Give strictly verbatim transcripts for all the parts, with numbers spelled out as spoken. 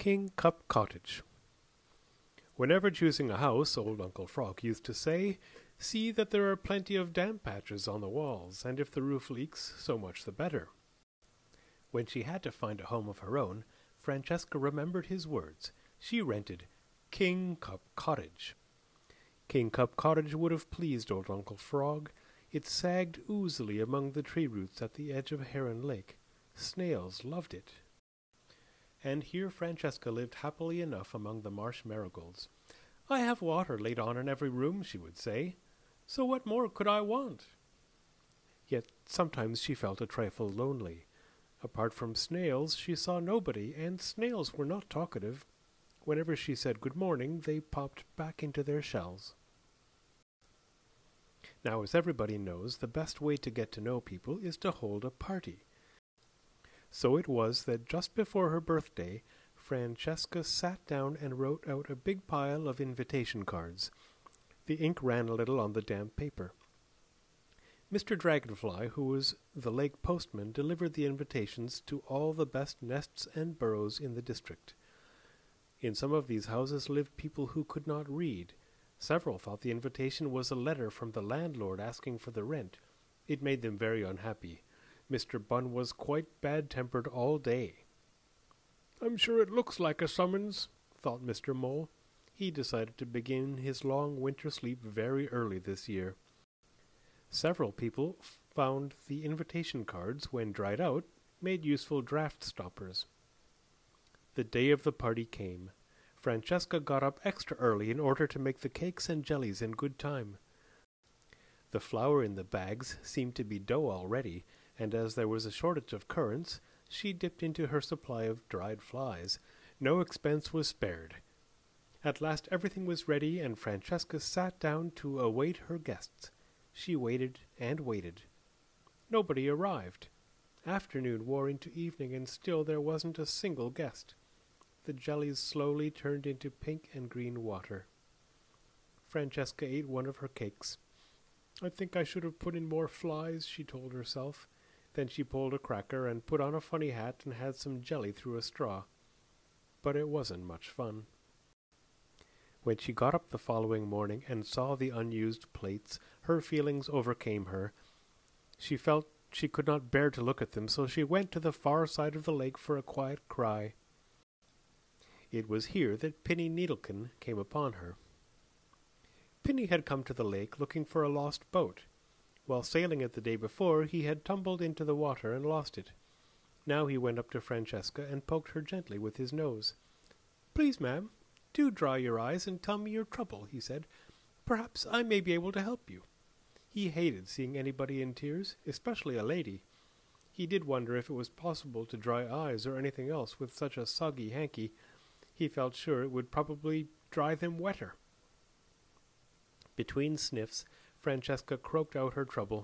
Kingcup Cottage. Whenever choosing a house, old Uncle Frog used to say, "See that there are plenty of damp patches on the walls, and if the roof leaks, so much the better." When she had to find a home of her own, Francesca remembered his words. She rented Kingcup Cottage. Kingcup Cottage would have pleased old Uncle Frog. It sagged oozily among the tree roots at the edge of Heron Lake. Snails loved it. And here Francesca lived happily enough among the marsh marigolds. "I have water laid on in every room," she would say, "so what more could I want?" Yet sometimes she felt a trifle lonely. Apart from snails, she saw nobody, and snails were not talkative. Whenever she said good morning, they popped back into their shells. Now, as everybody knows, the best way to get to know people is to hold a party. So it was that just before her birthday, Francesca sat down and wrote out a big pile of invitation cards. The ink ran a little on the damp paper. Mister Dragonfly, who was the lake postman, delivered the invitations to all the best nests and burrows in the district. In some of these houses lived people who could not read. Several thought the invitation was a letter from the landlord asking for the rent. It made them very unhappy. Mister Bun was quite bad-tempered all day. "I'm sure it looks like a summons," thought Mister Mole. He decided to begin his long winter sleep very early this year. Several people found the invitation cards, when dried out, made useful draft stoppers. The day of the party came. Francesca got up extra early in order to make the cakes and jellies in good time. The flour in the bags seemed to be dough already, and as there was a shortage of currants, she dipped into her supply of dried flies. No expense was spared. At last everything was ready, and Francesca sat down to await her guests. She waited and waited. Nobody arrived. Afternoon wore into evening, and still there wasn't a single guest. The jellies slowly turned into pink and green water. Francesca ate one of her cakes. "I think I should have put in more flies," she told herself. Then she pulled a cracker and put on a funny hat and had some jelly through a straw. But it wasn't much fun. When she got up the following morning and saw the unused plates, her feelings overcame her. She felt she could not bear to look at them, so she went to the far side of the lake for a quiet cry. It was here that Pinny Needlekin came upon her. Pinny had come to the lake looking for a lost boat. While sailing it the day before, he had tumbled into the water and lost it. Now he went up to Francesca and poked her gently with his nose. "Please, ma'am, do dry your eyes and tell me your trouble," he said. "Perhaps I may be able to help you." He hated seeing anybody in tears, especially a lady. He did wonder if it was possible to dry eyes or anything else with such a soggy hanky. He felt sure it would probably dry them wetter. Between sniffs, Francesca croaked out her trouble.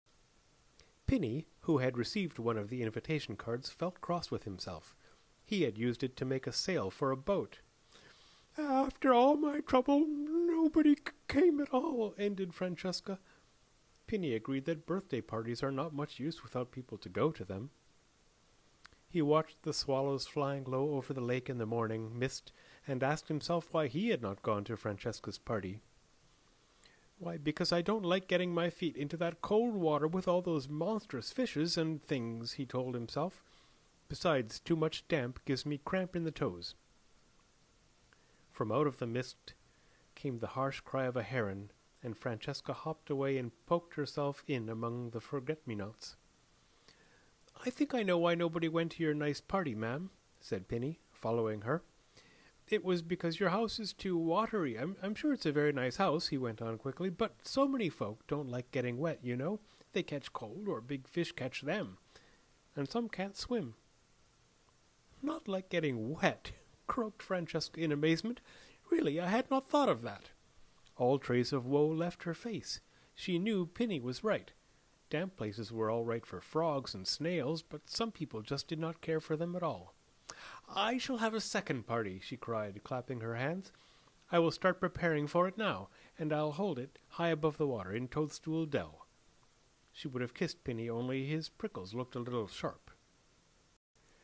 Pinny, who had received one of the invitation cards, felt cross with himself. He had used it to make a sail for a boat. "After all my trouble, nobody c- came at all," ended Francesca. Pinny agreed that birthday parties are not much use without people to go to them. He watched the swallows flying low over the lake in the morning mist, and asked himself why he had not gone to Francesca's party. "Why, because I don't like getting my feet into that cold water with all those monstrous fishes and things," he told himself. "Besides, too much damp gives me cramp in the toes." From out of the mist came the harsh cry of a heron, and Francesca hopped away and poked herself in among the forget-me-nots. "I think I know why nobody went to your nice party, ma'am," said Pinny, following her. "It was because your house is too watery. I'm, I'm sure it's a very nice house," he went on quickly, "but so many folk don't like getting wet, you know. They catch cold, or big fish catch them. And some can't swim." "Not like getting wet," croaked Francesca in amazement. "Really, I had not thought of that." All trace of woe left her face. She knew Pinny was right. Damp places were all right for frogs and snails, but some people just did not care for them at all. "I shall have a second party," she cried, clapping her hands. "I will start preparing for it now, and I'll hold it high above the water in Toadstool Dell." She would have kissed Pinny, only his prickles looked a little sharp.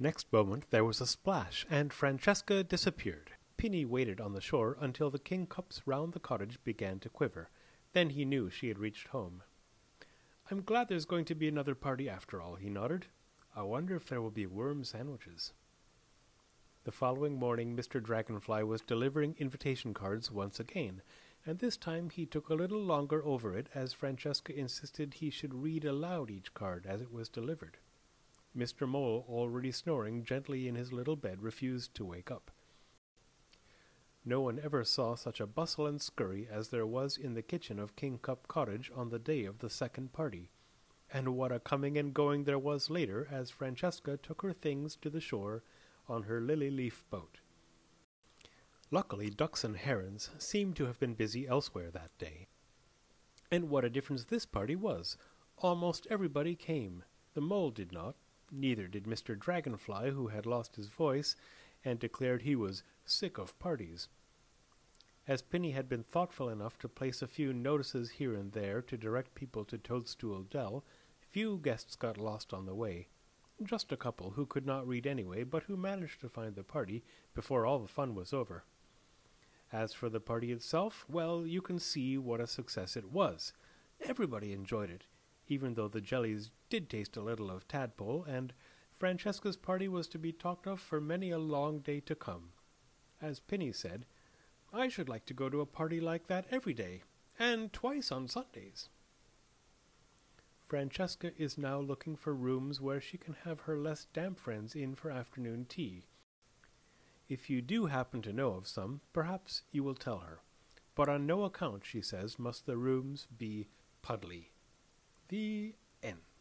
Next moment there was a splash, and Francesca disappeared. Pinny waited on the shore until the kingcups round the cottage began to quiver. Then he knew she had reached home. "I'm glad there's going to be another party after all," he nodded. "I wonder if there will be worm sandwiches." The following morning Mister Dragonfly was delivering invitation cards once again, and this time he took a little longer over it, as Francesca insisted he should read aloud each card as it was delivered. Mister Mole, already snoring gently in his little bed, refused to wake up. No one ever saw such a bustle and scurry as there was in the kitchen of Kingcup Cottage on the day of the second party, and what a coming and going there was later as Francesca took her things to the shore on her lily-leaf boat. Luckily, ducks and herons seemed to have been busy elsewhere that day. And what a difference this party was! Almost everybody came. The mole did not, neither did Mister Dragonfly, who had lost his voice, and declared he was sick of parties. As Pinny had been thoughtful enough to place a few notices here and there to direct people to Toadstool Dell, few guests got lost on the way. Just a couple who could not read anyway, but who managed to find the party before all the fun was over. As for the party itself, well, you can see what a success it was. Everybody enjoyed it, even though the jellies did taste a little of tadpole, and Francesca's party was to be talked of for many a long day to come. As Pinny said, "I should like to go to a party like that every day, and twice on Sundays." Francesca is now looking for rooms where she can have her less damp friends in for afternoon tea. If you do happen to know of some, perhaps you will tell her. But on no account, she says, must the rooms be puddly. The end.